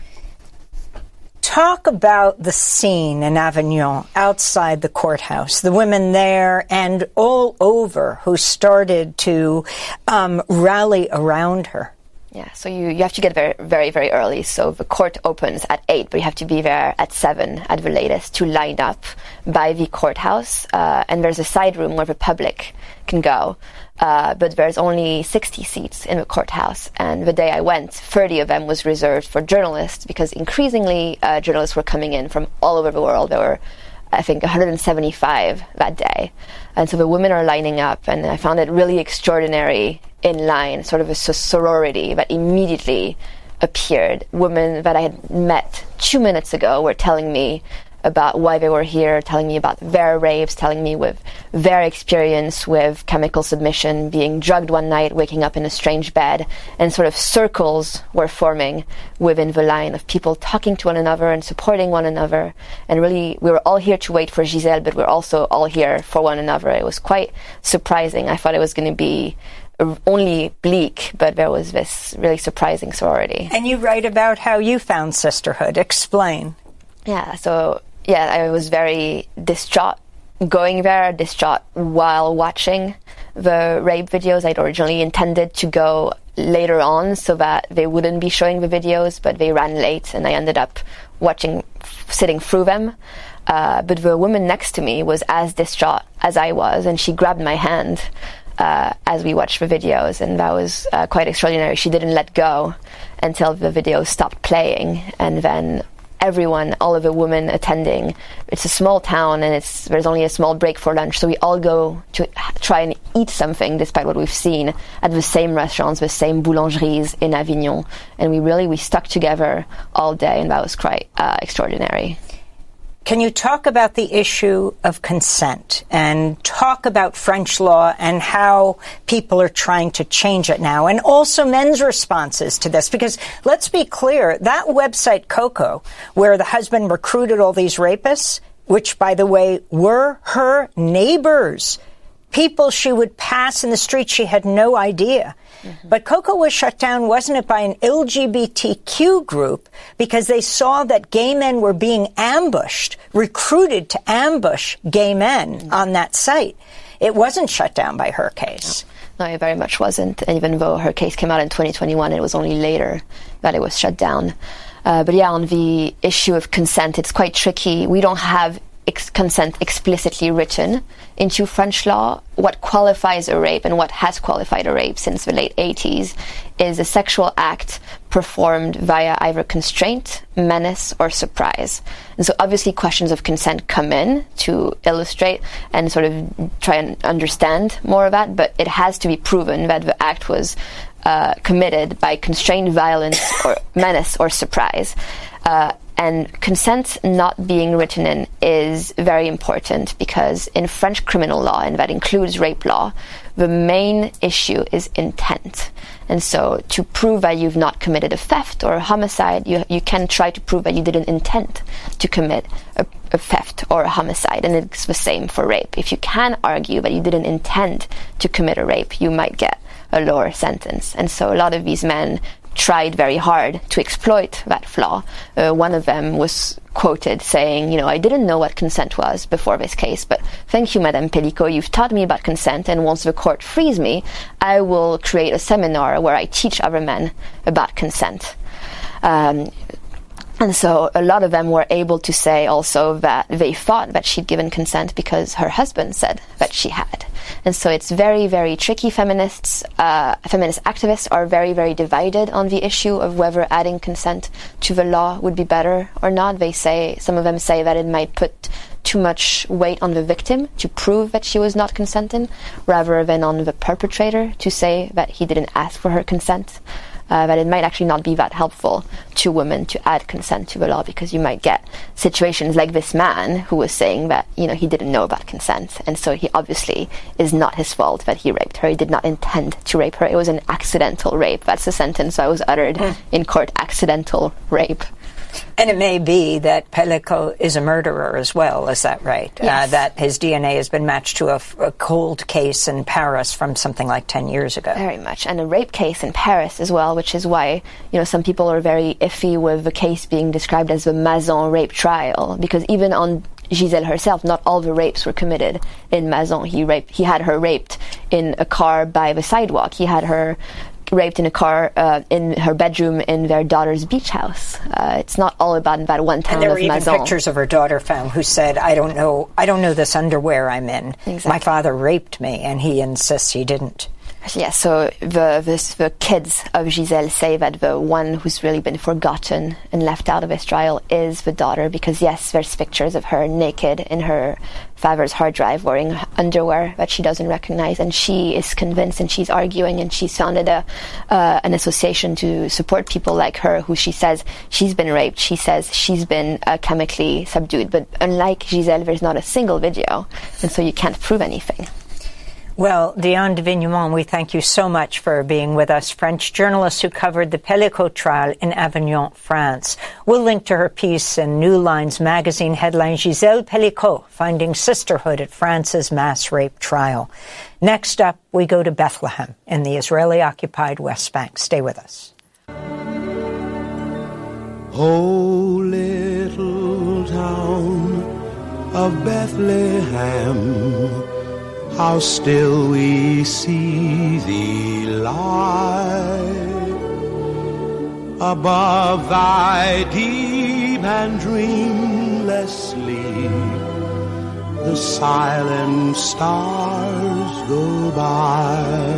Talk about the scene in Avignon outside the courthouse, the women there and all over who started to um, rally around her. Yeah, so you, you have to get very, very, very early. So the court opens at eight, but you have to be there at seven at the latest to line up by the courthouse. Uh, and there's a side room where the public can go. Uh, but there's only sixty seats in the courthouse. And the day I went, thirty of them was reserved for journalists, because increasingly uh, journalists were coming in from all over the world. There were, I think, one hundred seventy-five that day. And so the women are lining up, and I found it really extraordinary in line, sort of a sorority that immediately appeared. Women that I had met two minutes ago were telling me about why they were here, telling me about their rapes, telling me with their experience with chemical submission, being drugged one night, waking up in a strange bed, and sort of circles were forming within the line of people talking to one another and supporting one another. And really, we were all here to wait for Gisèle, but we're also all here for one another. It was quite surprising. I thought it was going to be only bleak, but there was this really surprising sorority. And you write about how you found sisterhood. Explain. Yeah, so, yeah, I was very distraught going there, distraught while watching the rape videos. I'd originally intended to go later on so that they wouldn't be showing the videos, but they ran late, and I ended up watching, sitting through them. Uh, but the woman next to me was as distraught as I was, and she grabbed my hand Uh, as we watched the videos, and that was uh, quite extraordinary. She didn't let go until the videos stopped playing, and then everyone, all of the women attending, it's a small town, and it's there's only a small break for lunch, so we all go to try and eat something, despite what we've seen, at the same restaurants, the same boulangeries in Avignon, and we really, we stuck together all day, and that was quite uh, extraordinary. Can you talk about the issue of consent and talk about French law and how people are trying to change it now, and also men's responses to this? Because let's be clear, that website Coco, where the husband recruited all these rapists, which, by the way, were her neighbors, people she would pass in the street, she had no idea. Mm-hmm. But Coco was shut down, wasn't it, by an L G B T Q group, because they saw that gay men were being ambushed, recruited to ambush gay men mm-hmm. on that site. It wasn't shut down by her case. No, no, it very much wasn't. And even though her case came out in twenty twenty-one, it was only later that it was shut down. Uh, but yeah, on the issue of consent, it's quite tricky. We don't have ex- consent explicitly written into French law. What qualifies a rape and what has qualified a rape since the late eighties is a sexual act performed via either constraint, menace, or surprise. And so obviously questions of consent come in to illustrate and sort of try and understand more of that, but it has to be proven that the act was uh, committed by constrained violence or menace or surprise. Uh, And consent not being written in is very important because in French criminal law, and that includes rape law, the main issue is intent. And so to prove that you've not committed a theft or a homicide, you, you can try to prove that you didn't intend to commit a, a theft or a homicide. And it's the same for rape. If you can argue that you didn't intend to commit a rape, you might get a lower sentence. And so a lot of these men tried very hard to exploit that flaw. Uh, one of them was quoted saying, you know, I didn't know what consent was before this case, but thank you, Madame Pellicot, you've taught me about consent, and once the court frees me, I will create a seminar where I teach other men about consent. Um, And so a lot of them were able to say also that they thought that she'd given consent because her husband said that she had. And so it's very, very tricky. Feminists, uh, feminist activists are very, very divided on the issue of whether adding consent to the law would be better or not. They say, some of them say that it might put too much weight on the victim to prove that she was not consenting, rather than on the perpetrator to say that he didn't ask for her consent. Uh, that it might actually not be that helpful to women to add consent to the law, because you might get situations like this man who was saying that, you know, he didn't know about consent, and so he obviously is not his fault that he raped her. He did not intend to rape her. It was an accidental rape. That's the sentence that was uttered mm. in court, accidental rape. And it may be that Pellicot is a murderer as well, is that right? Yes. Uh, that his D N A has been matched to a, a cold case in Paris from something like ten years ago. Very much. And a rape case in Paris as well, which is why, you know, some people are very iffy with the case being described as the Mazan rape trial, because even on Gisèle herself, not all the rapes were committed in Mazan. He raped, he had her raped in a car by the sidewalk. He had her raped in a car uh, in her bedroom in their daughter's beach house. Uh, it's not all about that one town of Mazan. And there were even Mazan. Pictures of her daughter found who said, I don't know, I don't know this underwear I'm in. Exactly. My father raped me, and he insists he didn't. Yeah, so the, the the kids of Gisèle say that the one who's really been forgotten and left out of this trial is the daughter, because yes, there's pictures of her naked in her father's hard drive wearing underwear that she doesn't recognize, and she is convinced and she's arguing, and she's founded a uh, an association to support people like her, who she says she's been raped, she says she's been uh, chemically subdued, but unlike Gisèle, there's not a single video, and so you can't prove anything. Well, Diane de Vignemont, we thank you so much for being with us, French journalist who covered the Pellicot trial in Avignon, France. We'll link to her piece in New Lines magazine headline, Gisèle Pellicot, Finding Sisterhood at France's Mass Rape Trial. Next up, we go to Bethlehem in the Israeli-occupied West Bank. Stay with us. Oh, little town of Bethlehem, how still we see thee lie above thy deep and dreamless sleep. The silent stars go by,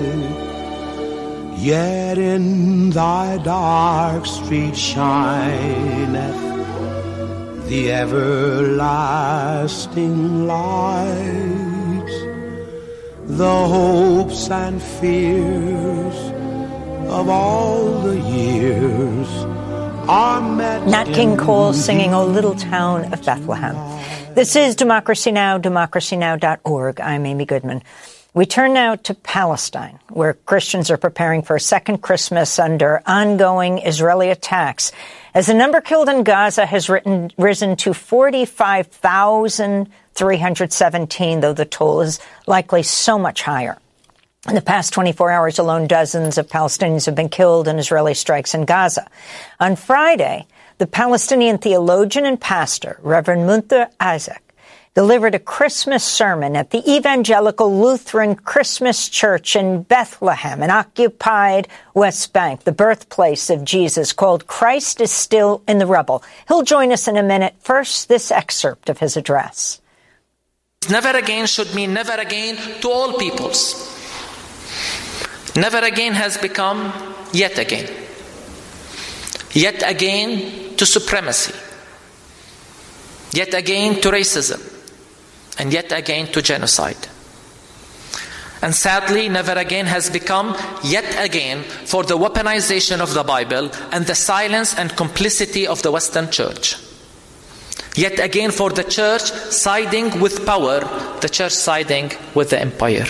yet in thy dark street shineth the everlasting light. The hopes and fears of all the years are met. Nat King Cole singing O Little Town of Bethlehem. This is Democracy Now!, democracy now dot org. I'm Amy Goodman. We turn now to Palestine, where Christians are preparing for a second Christmas under ongoing Israeli attacks, as the number killed in Gaza has written, risen to forty-five thousand three hundred seventeen, though the toll is likely so much higher. In the past twenty-four hours alone, dozens of Palestinians have been killed in Israeli strikes in Gaza. On Friday, the Palestinian theologian and pastor, Reverend Munther Isaac, delivered a Christmas sermon at the Evangelical Lutheran Christmas Church in Bethlehem, an occupied West Bank, the birthplace of Jesus, called Christ is Still in the Rubble. He'll join us in a minute. First, this excerpt of his address. Never again should mean never again to all peoples. Never again has become yet again. Yet again to supremacy. Yet again to racism. And yet again to genocide. And sadly, never again has become yet again for the weaponization of the Bible and the silence and complicity of the Western Church. Yet again for the church siding with power, the church siding with the empire.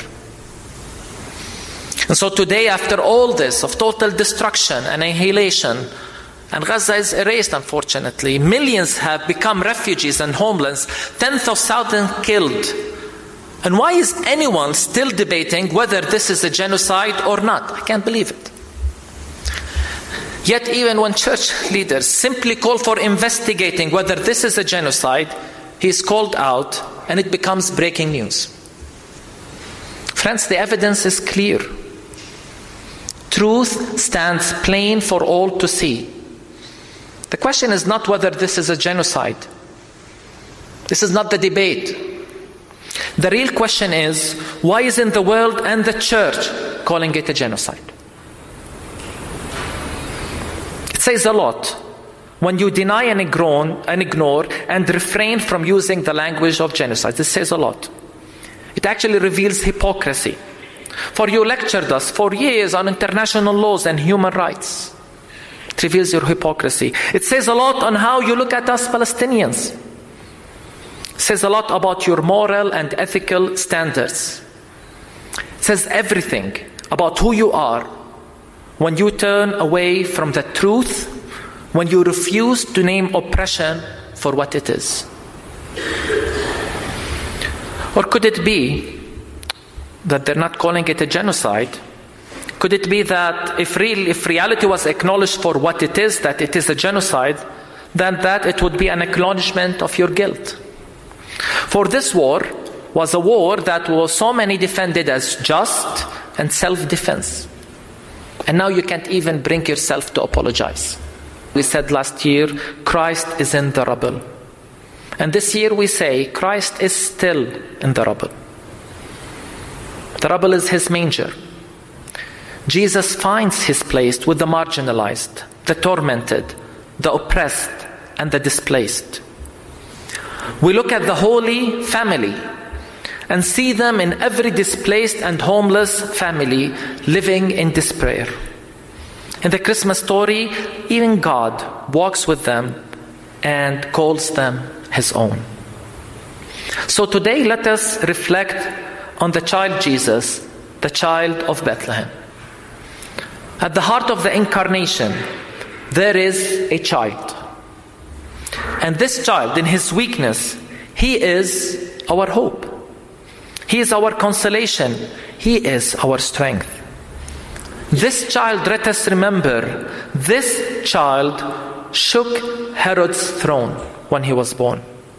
And so today, after all this of total destruction and annihilation, and Gaza is erased, unfortunately, millions have become refugees and homeless, tens of thousands killed. And why is anyone still debating whether this is a genocide or not? I can't believe it. Yet even when church leaders simply call for investigating whether this is a genocide, he is called out and it becomes breaking news. Friends, the evidence is clear. Truth stands plain for all to see. The question is not whether this is a genocide. This is not the debate. The real question is, why isn't the world and the church calling it a genocide? It says a lot when you deny and ignore, and ignore and refrain from using the language of genocide. This says a lot. It actually reveals hypocrisy. For you lectured us for years on international laws and human rights. It reveals your hypocrisy. It says a lot on how you look at us Palestinians. It says a lot about your moral and ethical standards. It says everything about who you are when you turn away from the truth, when you refuse to name oppression for what it is. Or could it be that they're not calling it a genocide? Could it be that if real, if reality was acknowledged for what it is, that it is a genocide, then that it would be an acknowledgement of your guilt? For this war was a war that was so many defended as just and self-defense. And now you can't even bring yourself to apologize. We said last year, Christ is in the rubble. And this year we say, Christ is still in the rubble. The rubble is his manger. Jesus finds his place with the marginalized, the tormented, the oppressed, and the displaced. We look at the Holy Family and see them in every displaced and homeless family living in despair. In the Christmas story, even God walks with them and calls them his own. So today, let us reflect on the child Jesus, the child of Bethlehem. At the heart of the incarnation, there is a child. And this child, in his weakness, he is our hope. He is our consolation. He is our strength. This child, let us remember, this child shook Herod's throne when he was born.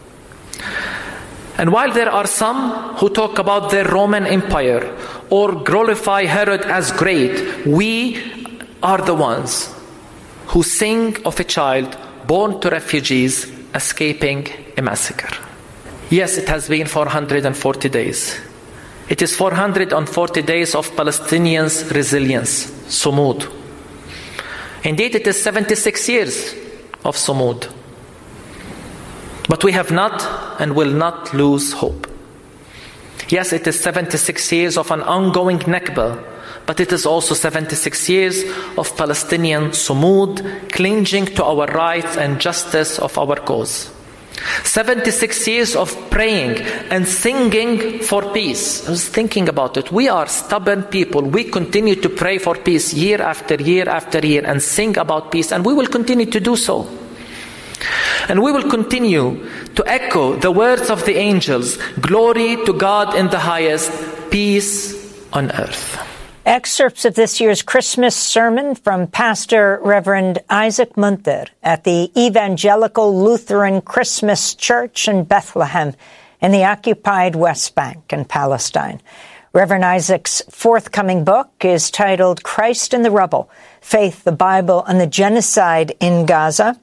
And while there are some who talk about their Roman Empire or glorify Herod as great, we are the ones who sing of a child born to refugees escaping a massacre. Yes, it has been four hundred forty days. It is four hundred forty days of Palestinians' resilience, Sumud. Indeed, it is seventy-six years of Sumud. But we have not and will not lose hope. Yes, it is seventy-six years of an ongoing Nakba, but it is also seventy-six years of Palestinian Sumud, clinging to our rights and justice of our cause. seventy-six years of praying and singing for peace. I was thinking about it. We are stubborn people. We continue to pray for peace year after year after year and sing about peace, and we will continue to do so. And we will continue to echo the words of the angels, glory to God in the highest, peace on earth. Excerpts of this year's Christmas sermon from Pastor Reverend Isaac Munter at the Evangelical Lutheran Christmas Church in Bethlehem in the occupied West Bank and Palestine. Reverend Isaac's forthcoming book is titled Christ in the Rubble, Faith, the Bible, and the Genocide in Gaza.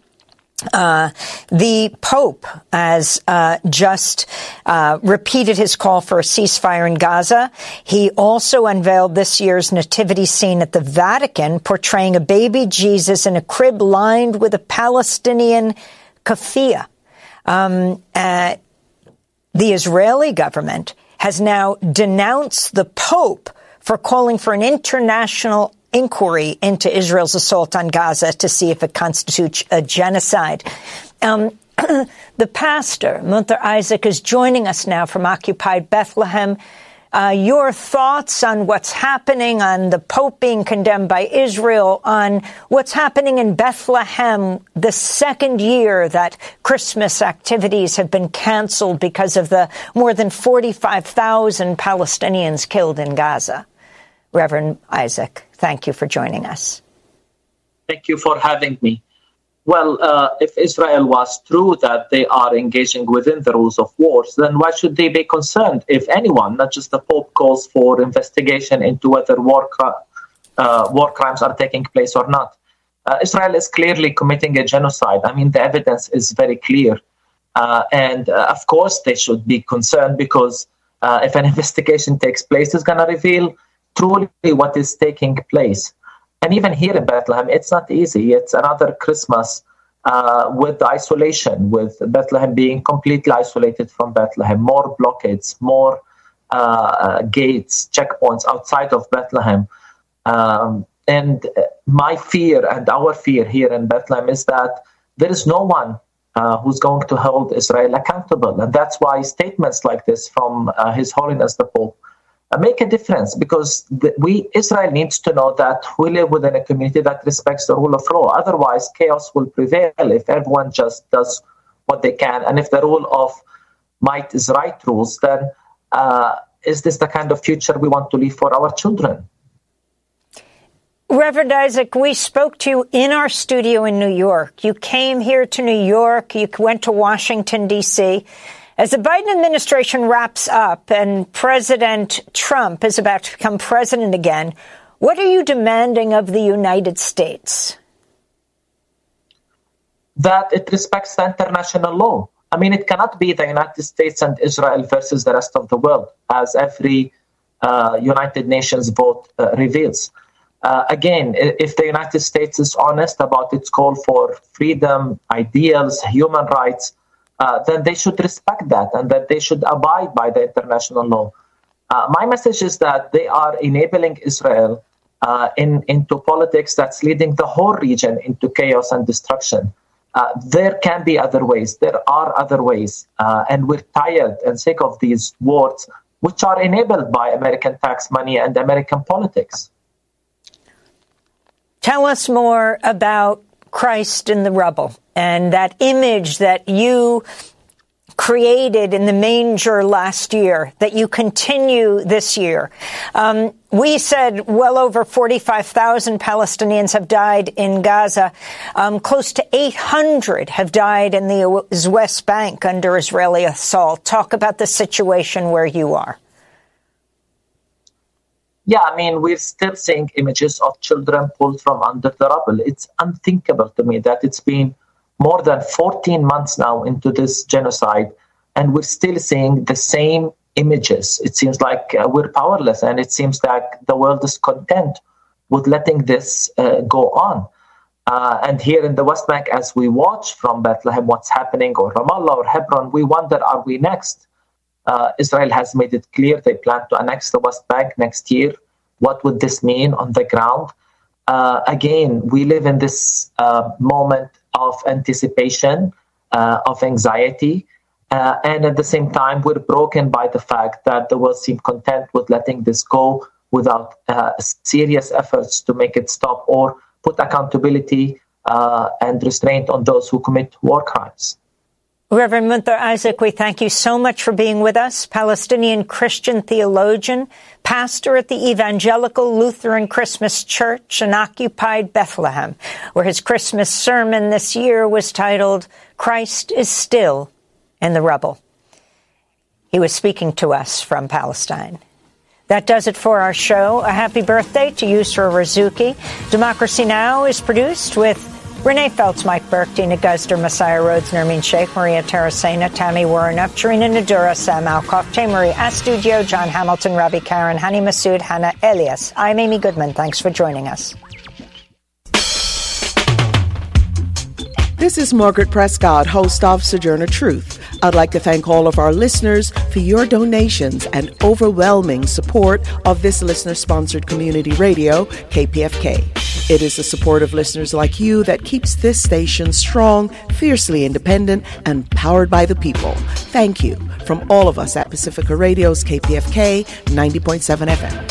Uh, the Pope has uh, just uh, repeated his call for a ceasefire in Gaza. He also unveiled this year's nativity scene at the Vatican, portraying a baby Jesus in a crib lined with a Palestinian keffiyeh. Um, uh, the Israeli government has now denounced the Pope for calling for an international inquiry into Israel's assault on Gaza to see if it constitutes a genocide. Um, the pastor, Munther Isaac, is joining us now from occupied Bethlehem. Uh, your thoughts on what's happening, on the Pope being condemned by Israel, on what's happening in Bethlehem, the second year that Christmas activities have been canceled because of the more than forty-five thousand Palestinians killed in Gaza. Reverend Isaac, thank you for joining us. Thank you for having me. Well, uh, if Israel was true that they are engaging within the rules of wars, then why should they be concerned if anyone, not just the Pope, calls for investigation into whether war, uh, war crimes are taking place or not? Uh, Israel is clearly committing a genocide. I mean, the evidence is very clear. Uh, and, uh, of course, they should be concerned because uh, if an investigation takes place, it's going to reveal truly what is taking place. And even here in Bethlehem, it's not easy. It's another Christmas uh, with isolation, with Bethlehem being completely isolated from Bethlehem, more blockades, more uh, gates, checkpoints outside of Bethlehem. Um, and my fear and our fear here in Bethlehem is that there is no one uh, who's going to hold Israel accountable. And that's why statements like this from uh, His Holiness the Pope make a difference, because the, we Israel needs to know that we live within a community that respects the rule of law. Otherwise, chaos will prevail if everyone just does what they can. And if the rule of might is right rules, then uh, is this the kind of future we want to leave for our children? Reverend Isaac, we spoke to you in our studio in New York. You came here to New York. You went to Washington, D C As the Biden administration wraps up and President Trump is about to become president again, what are you demanding of the United States? That it respects the international law. I mean, it cannot be the United States and Israel versus the rest of the world, as every uh, United Nations vote uh, reveals. Uh, again, if the United States is honest about its call for freedom, ideals, human rights, Uh, then they should respect that and that they should abide by the international law. Uh, my message is that they are enabling Israel uh, in, into politics that's leading the whole region into chaos and destruction. Uh, there can be other ways. There are other ways. Uh, and we're tired and sick of these wars, which are enabled by American tax money and American politics. Tell us more about Christ in the rubble and that image that you created in the manger last year, that you continue this year. Um, we said well over forty-five thousand Palestinians have died in Gaza. Um, close to eight hundred have died in the West Bank under Israeli assault. Talk about the situation where you are. Yeah, I mean, we're still seeing images of children pulled from under the rubble. It's unthinkable to me that it's been more than fourteen months now into this genocide, and we're still seeing the same images. It seems like uh, we're powerless, and it seems like the world is content with letting this uh, go on. Uh, and here in the West Bank, as we watch from Bethlehem what's happening, or Ramallah or Hebron, we wonder, are we next? Uh, Israel has made it clear they plan to annex the West Bank next year. What would this mean on the ground? Uh, again, we live in this uh, moment of anticipation, uh, of anxiety, uh, and at the same time, we're broken by the fact that the world seemed content with letting this go without uh, serious efforts to make it stop or put accountability uh, and restraint on those who commit war crimes. Reverend Munther Isaac, we thank you so much for being with us. Palestinian Christian theologian, pastor at the Evangelical Lutheran Christmas Church in occupied Bethlehem, where his Christmas sermon this year was titled, Christ is Still in the Rubble. He was speaking to us from Palestine. That does it for our show. A happy birthday to Yusra Razuki. Democracy Now! Is produced with Renee Feltz, Mike Burke, Dina Guzder, Messiah Rhodes, Nermeen Sheikh, Maria Tarasena, Tammy Warrenup, Charina Nadura, Sam Alcoff, Taymari Astudio, John Hamilton, Ravi Karen, Hani Masood, Hannah Elias. I'm Amy Goodman. Thanks for joining us. This is Margaret Prescott, host of Sojourner Truth. I'd like to thank all of our listeners for your donations and overwhelming support of this listener-sponsored community radio, K P F K. It is the support of listeners like you that keeps this station strong, fiercely independent, and powered by the people. Thank you from all of us at Pacifica Radio's K P F K ninety point seven F M.